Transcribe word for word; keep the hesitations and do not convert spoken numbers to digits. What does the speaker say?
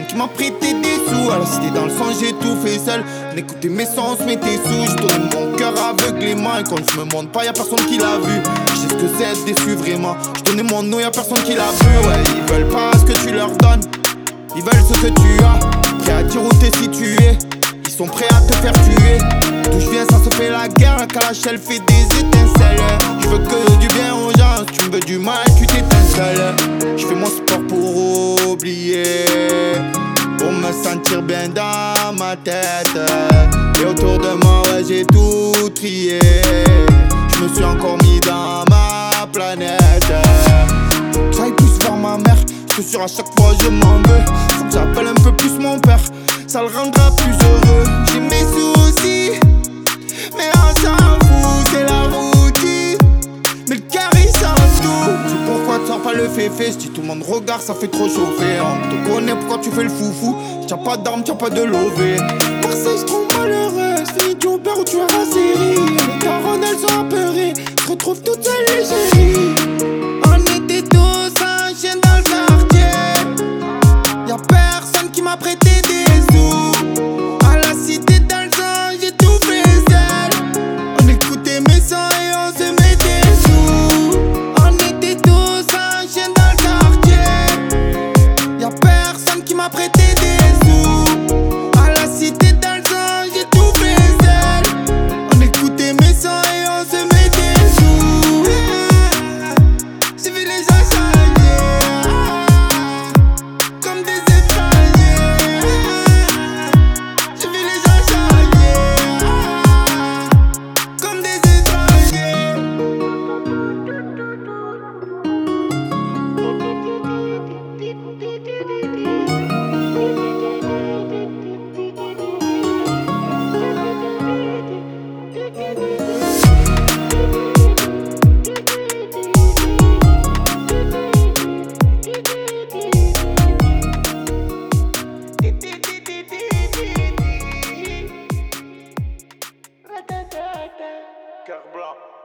qui m'a prêté des sous. Alors si t'es dans le sang, j'ai tout fait seul. N'écoutez mes sens, mais t'es sous. Je donne mon cœur aveuglément. Et quand je me montre pas, y'a personne qui l'a vu. Je sais ce que c'est être déçu vraiment. Je donnais mon nom, y'a personne qui l'a vu. Ouais, ils veulent pas ce que tu leur donnes. Ils veulent ce que tu as. Prêt à dire où t'es situé. Ils sont prêts à te faire tuer. D'où je viens, ça se fait la guerre. La calache, elle fait des étincelles. Je veux que du bien aux gens. Si tu me veux du mal, tu t'éteins seul. Je fais mon sport pour oublier, pour me sentir bien dans ma tête. Et autour de moi, ouais, j'ai tout trié. Je me suis encore mis dans ma planète. J'aille plus voir ma mère. Je suis sûr à chaque fois je m'en veux. Faut que j'appelle un peu plus mon père. Ça le rendra plus heureux. J'ai mes soucis, mais on s'en fout, c'est la routine. Mais le cœur il s'en tout. C'est pourquoi tu sors pas le féfé. Si tout le monde regarde, ça fait trop chauffer. On te connaît, pourquoi tu fais le foufou. T'as pas d'armes, t'as pas de lové. Marseille, je trouve malheureuse. Fini du père où tu as la série. Les caronnes, elles sont apeurées. Je retrouve toute seule l'égérie. On était tous un chien dans le quartier. Y'a personne qui m'a prêté des sous. À la cité dans le sang, j'ai tout fait seul. On écoutait mes sons et on se mettait sous. On était tous un chien dans le quartier. Y'a personne qui m'a prêté des sous. À la cité dans le sang, j'ai tout fait seul. On écoutait mes sons et on se mettait sous. J'ai vu les gens changer comme des étrangers. J'ai vu les gens changer comme des étrangers. Cœur blanc.